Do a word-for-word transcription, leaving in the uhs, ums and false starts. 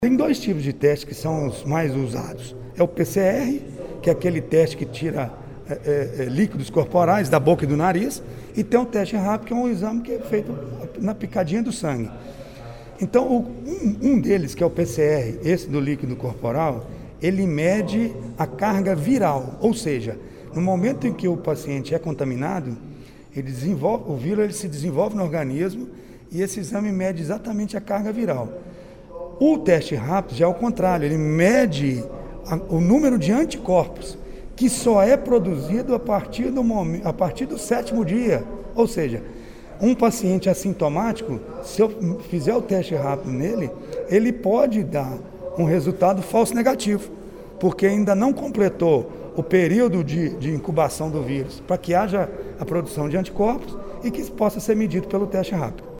Tem dois tipos de testes que são os mais usados. É o P C R, que é aquele teste que tira é, é, líquidos corporais da boca e do nariz, e tem o teste rápido, que é um exame que é feito na picadinha do sangue. Então, o, um, um deles, que é o P C R, esse do líquido corporal, ele mede a carga viral, ou seja, no momento em que o paciente é contaminado, ele desenvolve, o vírus ele se desenvolve no organismo e esse exame mede exatamente a carga viral. O teste rápido já é o contrário, ele mede a, o número de anticorpos, que só é produzido a partir, do momento, a partir do sétimo dia. Ou seja, um paciente assintomático, se eu fizer o teste rápido nele, ele pode dar um resultado falso negativo, porque ainda não completou o período de, de incubação do vírus, para que haja a produção de anticorpos e que isso possa ser medido pelo teste rápido.